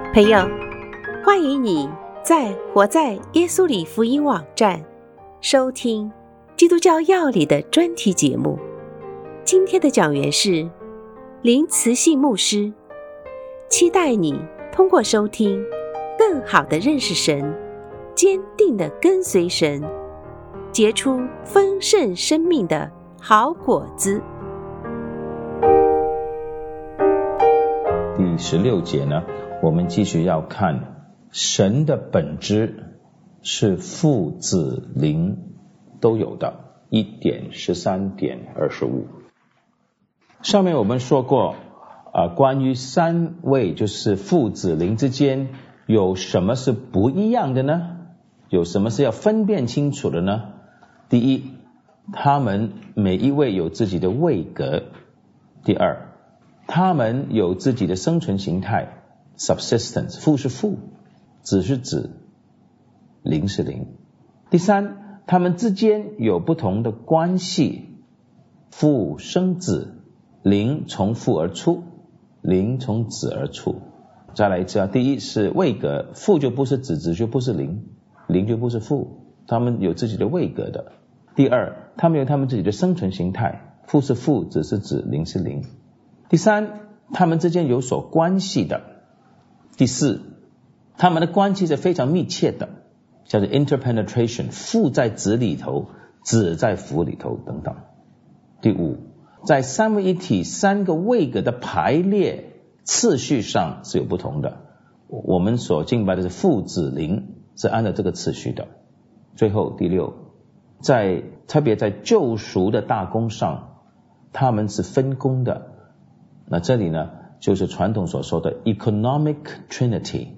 朋友，欢迎你在活在耶稣里福音网站收听基督教要理的专题节目。今天的讲员是林慈信牧师，期待你通过收听更好地认识神，坚定地跟随神，结出丰盛生命的好果子。 第16节呢，我们继续要看神的本质是父子灵都有的 1.13.25。 上面我们说过关于三位就是父子灵之间有什么是不一样的呢？有什么是要分辨清楚的呢？第一，他们每一位有自己的位格。第二，他们有自己的生存形态 subsistence， 父是父，子是子，灵是灵。第三，他们之间有不同的关系，父生子，灵从父而出，灵从子而出。再来一次第一是位格，父就不是子，子就不是灵，灵就不是父，他们有自己的位格的。第二，他们有他们自己的生存形态，父是父，子是子，灵是灵。第三，他们之间有所关系的。第四，他们的关系是非常密切的，叫做 interpenetration， 父在子里头，子在父里头等等。第五，在三位一体三个位格的排列次序上是有不同的，我们所敬拜的是父子灵是按照这个次序的。最后第六，特别在救赎的大功上他们是分工的。那这里呢就是传统所说的 economic trinity，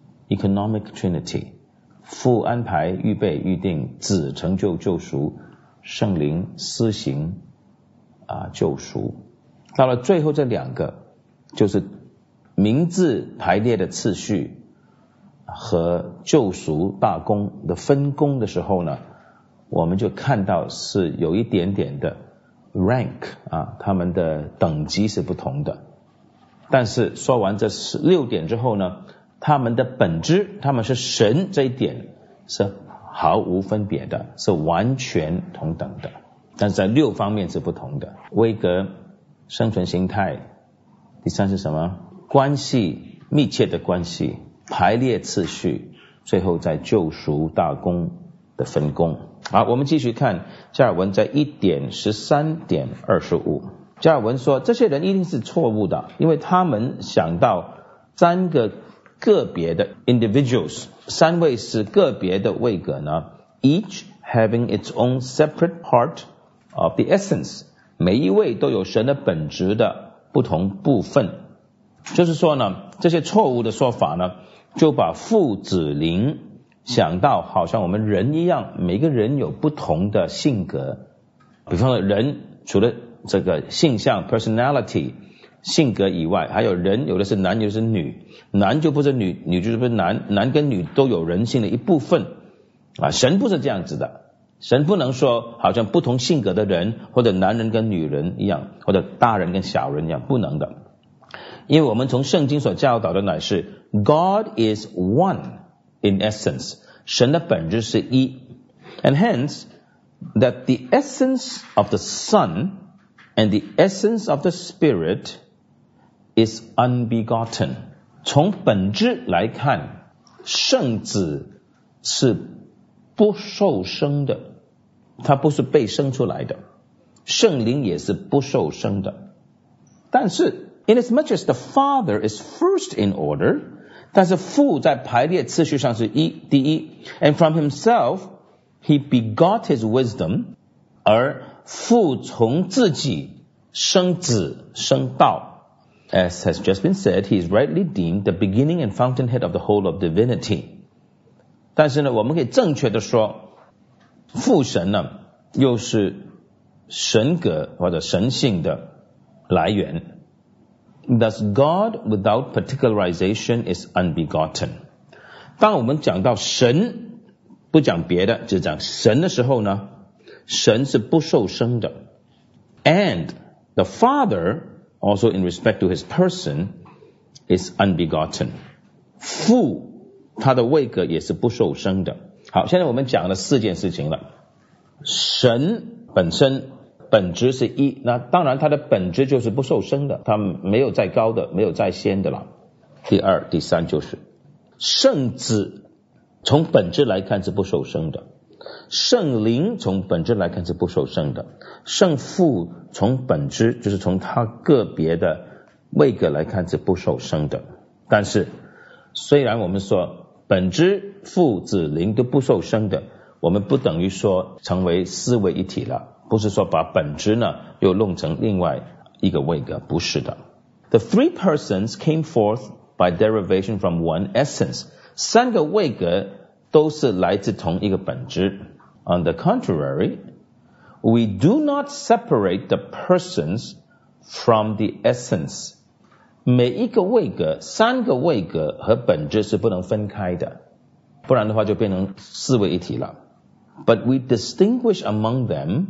父安排预备预定，子成就救赎，圣灵施行救赎。到了最后这两个就是名字排列的次序和救赎大功的分工的时候呢，我们就看到是有一点点的 rank 他们的等级是不同的。但是说完这6点之后呢，他们的本质，他们是神，这一点是毫无分别的，是完全同等的。但是在6方面是不同的，位格、生存形态。第三是什么？关系，密切的关系，排列次序，最后在救赎大功的分工。好，我们继续看加尔文在 1.13.25。 加尔文说这些人一定是错误的，因为他们想到3个个别的 individuals， 3位是个别的位格呢， each having its own separate part of the essence， 每一位都有神的本质的不同部分。就是说呢，这些错误的说法呢，就把父子灵想到好像我们人一样，每个人有不同的性格。比方说人除了这个性向 personality 性格以外，还有人有的是男有的是女，男就不是女，女就不是男，男跟女都有人性的一部分神不是这样子的，神不能说好像不同性格的人或者男人跟女人一样，或者大人跟小人一样，不能的。因为我们从圣经所教导的乃是 God is one in essence， 神的本质是一， and hence that the essence of the Son and the essence of the Spirit is unbegotten。 从本质来看，圣子是不受生的，他不是被生出来的，圣灵也是不受生的。但是 inasmuch as the Father is first in order， 但是父在排列次序上是第一 and from himself he begot his wisdom， 而父从自己生子生道。 As has just been said, he is rightly deemed the beginning and fountainhead of the whole of divinity。 但是呢，我们可以正确的说，父神呢又是神格或者神性的来源。Thus God without particularization is unbegotten。 当我们讲到神，不讲别的，只讲神的时候呢，神是不受生的。 And the Father also in respect to his person is unbegotten。 父他的位格也是不受生的。好，现在我们讲了4件事情了。神本身本质是一，那当然他的本质就是不受生的，他没有再高的，没有再先的了。第二第三就是圣子从本质来看是不受生的，圣灵从本质来看是不受生的，圣父从本质就是从他个别的位格来看是不受生的。但是虽然我们说本质父子灵都不受生的，我们不等于说成为4位一体了，不是说把本质呢又弄成另外一个位格，不是的。The 3 persons came forth by derivation from one essence. 3个位格都是来自同一个本质。On the contrary, we do not separate the persons from the essence. 每一个位格，3个位格和本质是不能分开的，不然的话就变成4位一体了。But we distinguish among them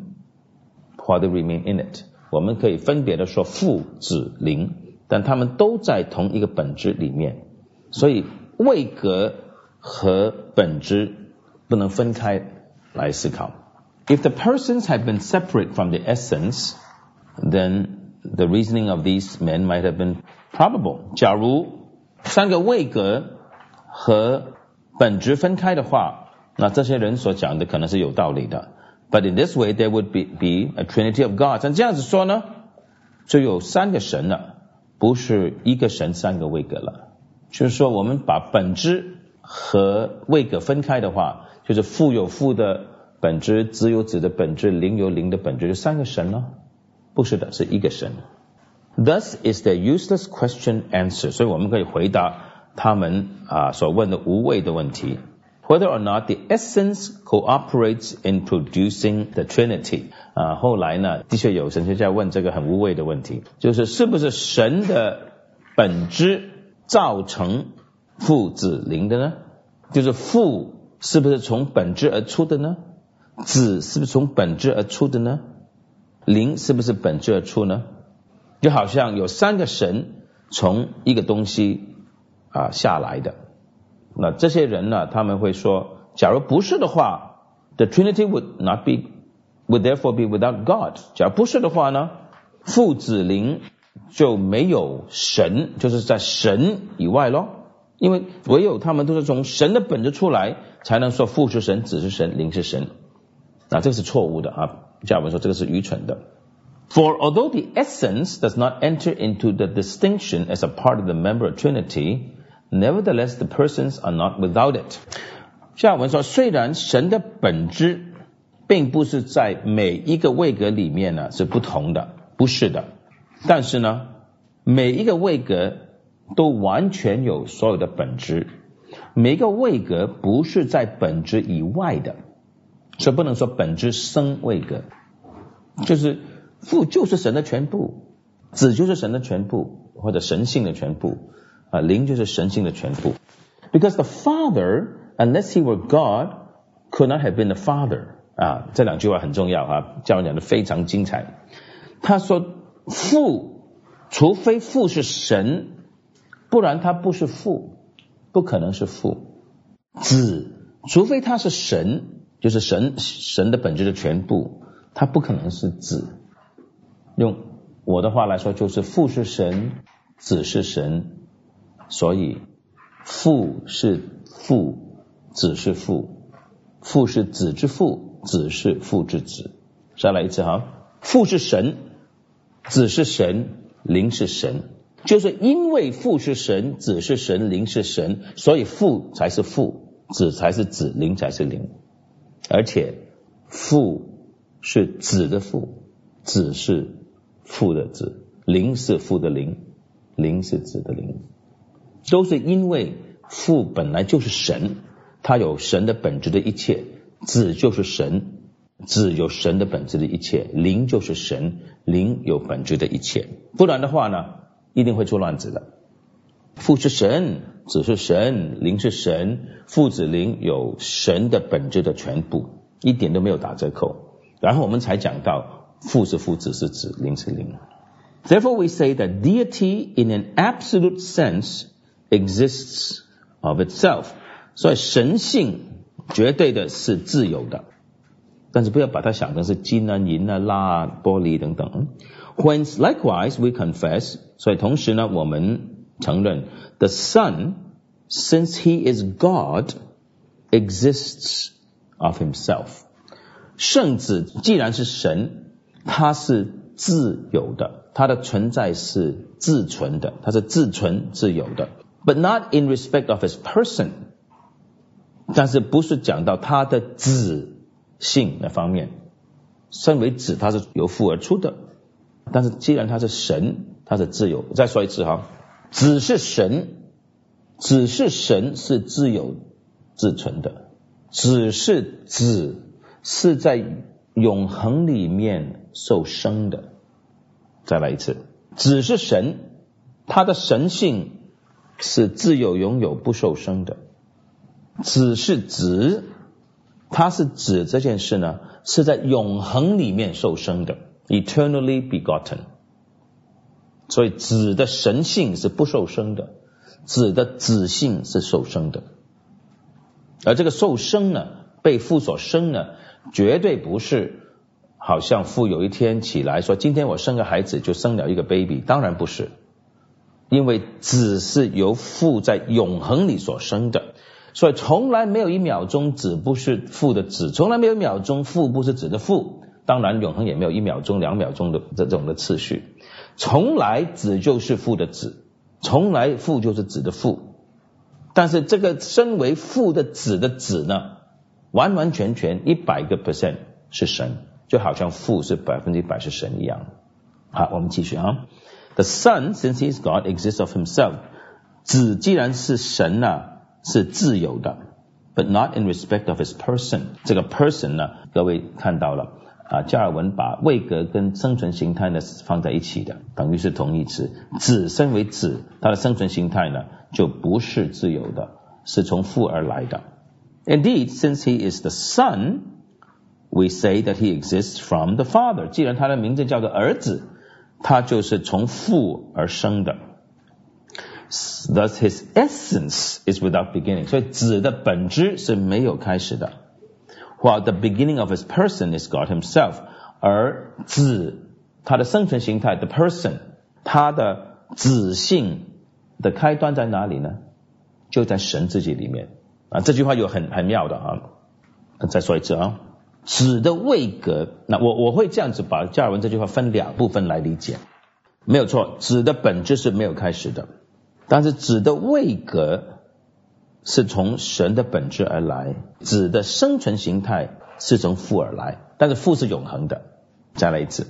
while they remain in it. 我们可以分别的说父子灵，但他们都在同一个本质里面，所以位格和本质不能分开来思考。If the persons had been separate from the essence, then the reasoning of these men might have been probable. 假如3个位格和本质分开的话，那这些人所讲的可能是有道理的。But in this way, there would be a trinity of gods. 像这样子说呢，就有3个神了，不是一个神3个位格了。就是说我们把本质和位格分开的话，就是父有父的本质，子有子的本质，灵有灵的本质，就3个神了。不是的，是一个神。Thus is their useless question answered. 所以我们可以回答他们所问的无谓的问题。Whether or not the essence cooperates in producing the Trinity. 后来呢，的确有神学家问这个很无谓的问题，就是是不是神的本质造成父子灵的呢？就是父是不是从本质而出的呢？子是不是从本质而出的呢？灵是不是本质而出呢？就好像有3个神从一个东西下来的。那这些人呢，他们会说，假如不是的话 ，the Trinity would therefore be without God. 假如不是的话呢，父子灵就没有神，就是在神以外咯。因为唯有他们都是从神的本质出来，才能说父是神，子是神，灵是神。那这个是错误的加尔文说这个是愚蠢的。For although the essence does not enter into the distinction as a part of the member of Trinity, nevertheless the persons are not without it. 加尔文说，虽然神的本质并不是在每一个位格里面呢是不同的，不是的，但是呢，每一个位格都完全有所有的本质，每一个位格不是在本质以外的，所以不能说本质生位格，就是父就是神的全部，子就是神的全部，或者神性的全部，灵就是神性的全部。Because the Father, unless he were God, could not have been the Father. 这2句话很重要教人讲的非常精彩。他说父，除非父是神，不然他不是父，不可能是父。子，除非他是神，就是神的本质的全部，他不可能是子。用我的话来说，就是父是神，子是神，所以父是父，子是父，父是子之父，子是父之子。再来一次父是神，子是神，灵是神。就是因为父是神，子是神，灵是神，所以父才是父，子才是子，灵才是灵。而且父是子的父，子是父的子，灵是父的灵，灵是子的灵。都是因为父本来就是神，他有神的本质的一切，子就是神，子有神的本质的一切，灵就是神，灵有本质的一切。不然的话呢，一定会出乱子的。父是神，子是神，灵是神，父子灵有神的本质的全部，一点都没有打折扣。然后我们才讲到父是父，子是子，灵是灵。Therefore we say that deity in an absolute sense exists of itself。所以神性绝对的是自由的，但是不要把它想成是金啊、银啊、蜡啊、玻璃等等。Whence likewise we confess， 所以同时呢，我们承认 the Son, since he is God, exists of himself。 圣子既然是神，他是自由的，他的存在是自存的，他是自存自由的。But not in respect of his person， 但是不是讲到他的子性的方面。身为子，他是由父而出的，但是既然他是神，他是自由。再说一次哈，子是神，子是神是自由自存的，子是子是在永恒里面受生的。再来一次，子是神，他的神性是自由拥有不受生的。子是子，他是子这件事呢，是在永恒里面受生的 eternally begotten。 所以子的神性是不受生的，子的子性是受生的。而这个受生呢，被父所生呢，绝对不是好像父有一天起来说今天我生个孩子就生了一个 baby， 当然不是，因为子是由父在永恒里所生的，所以从来没有一秒钟子不是父的子，从来没有一秒钟父不是子的父，当然永恒也没有1秒钟2秒钟的这种的次序，从来子就是父的子，从来父就是子的父。但是这个身为父的子的子呢，完完全全100% 是神，就好像父是100%是神一样。好，我们继续啊。The Son, since he is God, exists of himself。 子既然是神啊，是自由的 ，but not in respect of his person。 这个 person 呢，各位看到了啊，加尔文把位格跟生存形态呢放在一起的，等于是同义词。子身为子，他的生存形态呢就不是自由的，是从父而来的。Indeed, since he is the Son, we say that he exists from the Father。 既然他的名字叫做儿子，他就是从父而生的。Thus his essence is without beginning。 所以子的本质是没有开始的。While the beginning of his person is God himself。 而子他的生存形态 the person， 他的子性的开端在哪里呢？就在神自己里面啊。这句话有很妙的啊。再说一次啊，子的位格，那我会这样子把加尔文这句话分2部分来理解。没有错，子的本质是没有开始的，但是子的位格是从神的本质而来，子的生存形态是从父而来，但是父是永恒的。再来一次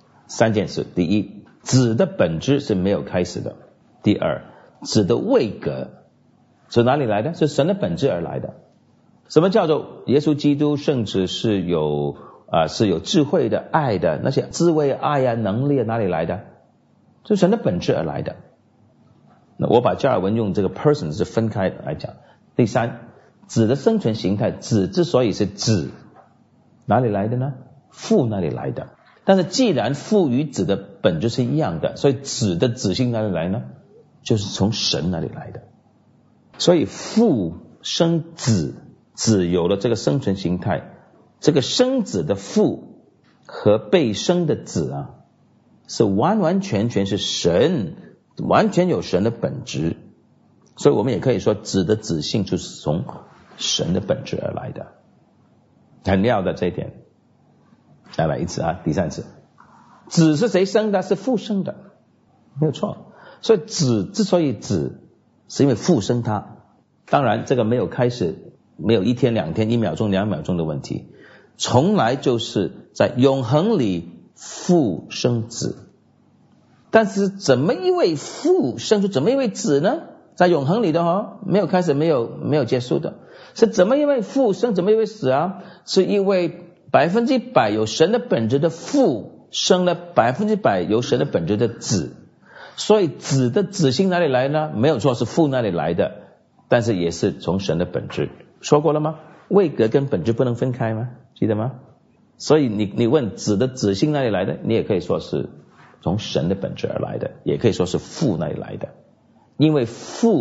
，3件事。第一，子的本质是没有开始的。第二，子的位格是哪里来的？是神的本质而来的。什么叫做耶稣基督圣子是有智慧的、爱的，那些智慧、爱啊、能力哪里来的？是神的本质而来的。那我把加尔文用这个 person 是分开来讲。第三，子的生存形态，子之所以是子，哪里来的呢？父那里来的。但是既然父与子的本质是一样的，所以子的子性哪里来呢？就是从神那里来的。所以父生子，子有了这个生存形态，这个生子的父和被生的子啊，是完完全全是神，完全有神的本质。所以我们也可以说子的子性就是从神的本质而来的。很妙的这一点。再来一次啊，第3次。子是谁生的？是父生的，没有错。所以子之所以子，是因为父生他。当然这个没有开始，没有1天2天1秒钟2秒钟的问题，从来就是在永恒里父生子。但是怎么一位父生出怎么一位子呢？在永恒里的没有开始没有结束的。是怎么一位父生怎么一位死啊？是一位100%有神的本质的父生了100%有神的本质的子。所以子的子性哪里来呢？没有错，是父那里来的，但是也是从神的本质。说过了吗？位格跟本质不能分开吗？记得吗？所以你问子的子性哪里来的，你也可以说是从神的本质而来的，也可以说是父那里来的。因为父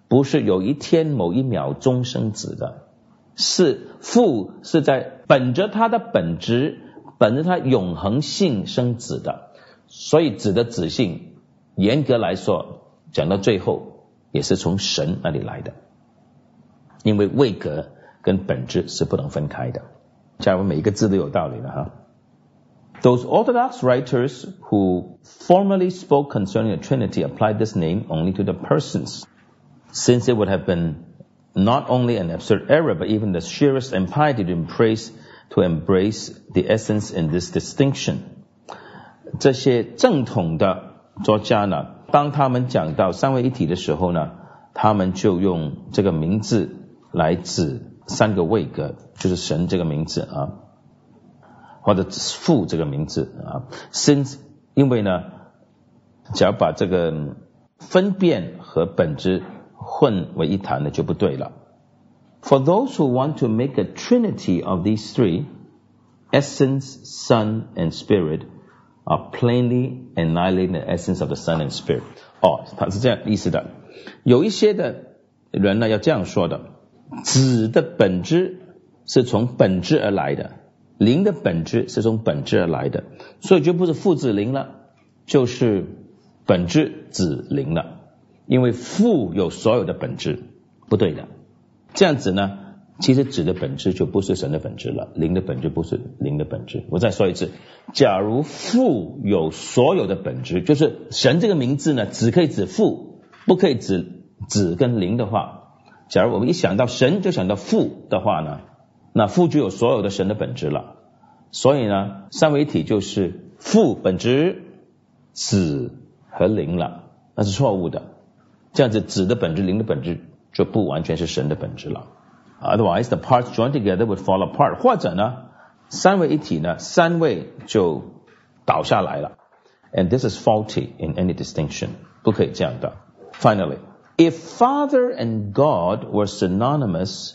不是有一天某一秒钟生子的，是父是在本着他的本质，本着他永恒性生子的，所以子的子性严格来说讲到最后也是从神那里来的，因为位格跟本质是不能分开的。假如每一个字都有道理了哈。Those Orthodox writers who formerly spoke concerning the Trinity applied this name only to the persons, since it would have been not only an absurd error, but even the sheerest impiety to embrace the essence in this distinction. 这些正统的作家呢，当他们讲到三位一体的时候呢，他们就用这个名字来指三个位格，就是神这个名字啊，或者父这个名字啊。since 因为呢，只要把这个分辨和本质混为一谈的就不对了。For those who want to make a trinity of these three, essence, Son, and Spirit, are plainly annihilating the essence of the Son and Spirit. 他是这样意思的。有一些的人呢要这样说的，子的本质是从本质而来的，灵的本质是从本质而来的，所以就不是父子灵了，就是本质子灵了，因为父有所有的本质，不对的。这样子呢，其实子的本质就不是神的本质了，灵的本质不是灵的本质。我再说一次，假如父有所有的本质，就是神这个名字呢，只可以指父，不可以指子跟灵的话，假如我们一想到神就想到父的话呢，那父就有所有的神的本质了。所以呢，三位一体就是父本质、子和灵了，那是错误的。这样子子的本质、灵的本质就不完全是神的本质了。Otherwise, the parts joined together would fall apart. 或者呢，三位一体呢，三位就倒下来了。And this is faulty in any distinction. 不可以这样的。Finally, if Father and God were synonymous,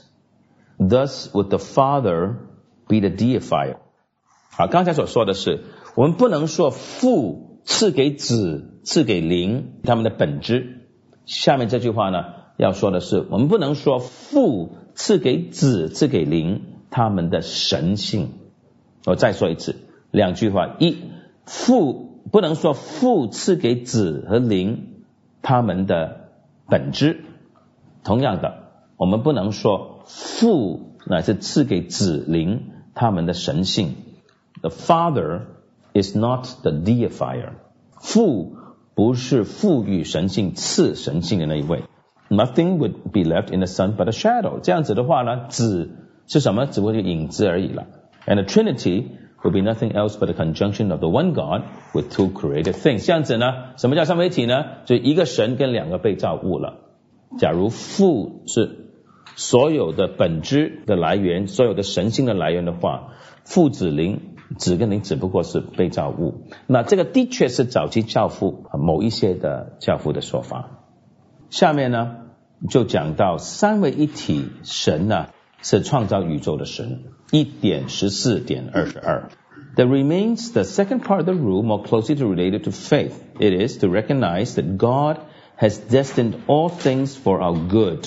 thus would the Father be the deifier. 好，刚才所说的是，我们不能说父赐给子、赐给灵他们的本质。下面这句话呢，要说的是，我们不能说父赐给子、赐给灵他们的神性。我再说一次，两句话：一，父不能说父赐给子和灵他们的本质。同样的，我们不能说父乃是赐给子灵他们的神性。The Father is not the deifier. 父不是赋予神性、赐神性的那一位。Nothing would be left in the Son but a shadow. 这样子的话呢，子是什么？只会是影子而已了。And the Trinity would be nothing else but a conjunction of the one God with two created things. 这样子呢，什么叫三位一体呢？就一个神跟两个被造物了。假如父是所有的本质的来源，所有的神性的来源的话，父子灵，子跟灵只不过是被造物。那这个的确是早期教父某一些的教父的说法。下面呢就讲到三位一体，神呢是创造宇宙的神。1.14.22 There remains the second part of the rule more closely related to faith. It is to recognize that God has destined all things for our good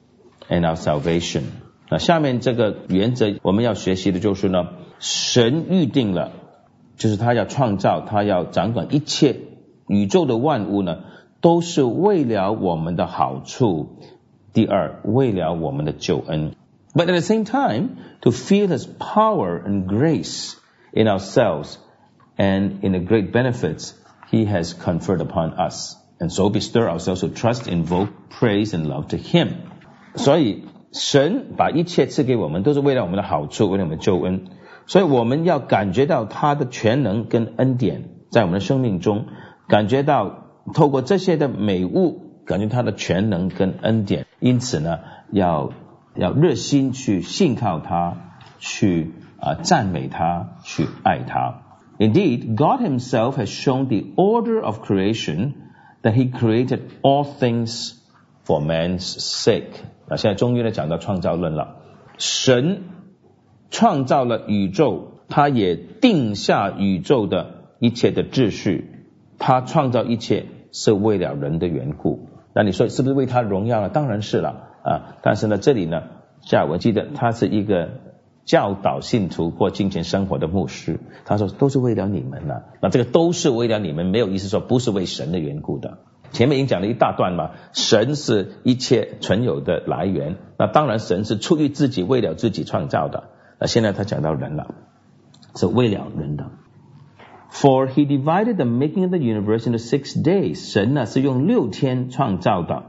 and our salvation. 那下面这个原则我们要学习的就是呢，神预定了，就是他要创造，他要掌管一切宇宙的万物呢，都是为了我们的好处。第二，为了我们的救恩。But at the same time, to feel His power and grace in ourselves and in the great benefits He has conferred upon us. And so bestir ourselves to trust, invoke, praise and love to Him. 所以神把一切赐给我们，都是为了我们的好处，为了我们的救恩。所以我们要感觉到他的全能跟恩典在我们的生命中，感觉到透过这些的美物，感觉他的全能跟恩典。因此呢，要热心去信靠他，去赞美他，去爱他。Indeed, God Himself has shown the order of creation that He created all things for man's sake. 现在终于呢讲到创造论了。神创造了宇宙，他也定下宇宙的一切的秩序，他创造一切是为了人的缘故。 那你说是不是为他荣耀呢？当然是了但是呢，这里呢，加尔文记得他是一个教导信徒过敬虔生活的牧师，他说都是为了你们那这个都是为了你们，没有意思说不是为神的缘故的。前面已经讲了一大段嘛，神是一切存有的来源，那当然神是出于自己，为了自己创造的。那现在他讲到人了，是为了人的。For he divided the making of the universe into 6 days. 神呢是用6天创造的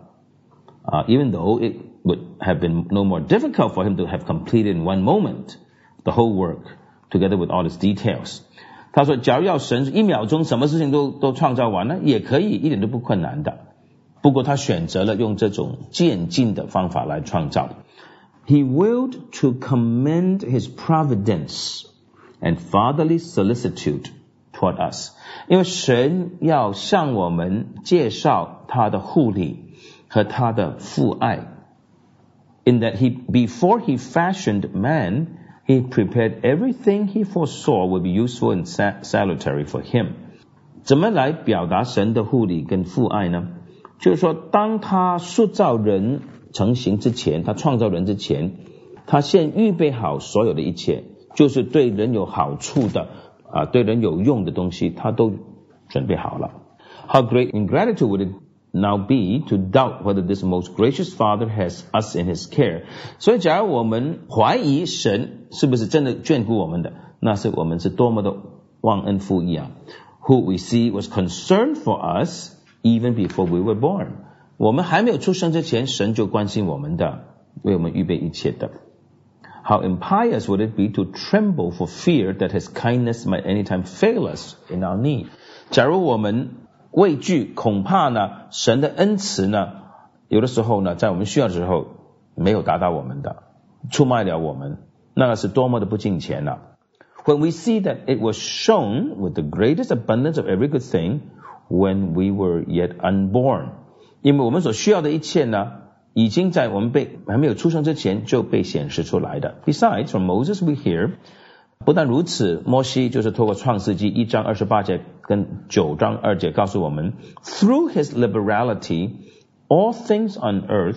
even though it would have been no more difficult for him to have completed in one moment the whole work together with all its details. 他说假如要神1秒钟什么事情都创造完了也可以，一点都不困难的，不过他选择了用这种渐进的方法来创造。He willed to commend his providence and fatherly solicitude toward us. 因为神要向我们介绍他的护理和他的父爱。In that before he fashioned man, he prepared everything he foresaw would be useful and salutary for him. 怎么来表达神的护理跟父爱呢？就是说当他塑造人成形之前，他创造人之前，他先预备好所有的一切，就是对人有好处的对人有用的东西他都准备好了。How great ingratitude would it now be to doubt whether this most gracious Father has us in his care. 所以假如我们怀疑神是不是真的眷顾我们的，那是我们是多么的忘恩负义Who we see was concerned for us even before we were born. 我们还没有出生之前，神就关心我们的，为我们预备一切的。How impious would it be to tremble for fear that his kindness might anytime fail us in our need. 假如我们畏惧恐怕呢神的恩慈呢有的时候呢在我们需要的时候没有达到我们的，出卖了我们，那是多么的不敬虔When we see that it was shown with the greatest abundance of every good thing when we were yet unborn. 因为我们所需要的一切呢已经在我们还没有出生之前就被显示出来的。Besides, from Moses we hear, 不但如此，摩西就是透过创世纪1章28节跟9章2节告诉我们 Through his liberality, all things on earth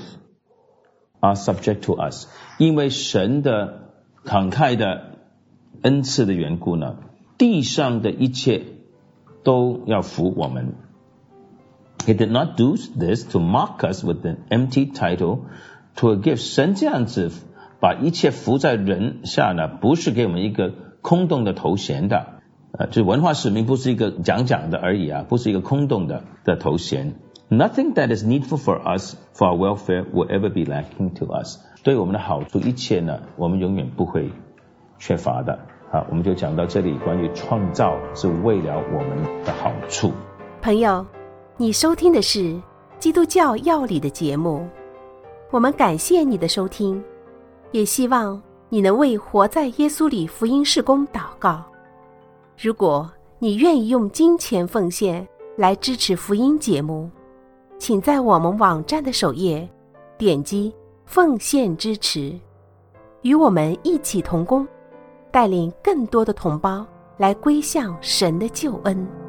are subject to us. 因为神的慷慨的恩赐的缘故呢，地上的一切都要服我们。He did not do this to mock us with an empty title to a gift. 神这样子把一切服在人下呢，不是给我们一个空洞的头衔的，就是文化使命不是一个讲的而已不是一个空洞的头衔。Nothing that is needful for us, for our welfare, will ever be lacking to us. 对我们的好处，一切呢，我们永远不会缺乏的。好，我们就讲到这里，关于创造是为了我们的好处。 朋友，你收听的是基督教要理的节目，我们感谢你的收听，也希望你能为活在耶稣里福音事工祷告。如果你愿意用金钱奉献来支持福音节目，请在我们网站的首页点击奉献支持，与我们一起同工，带领更多的同胞来归向神的救恩。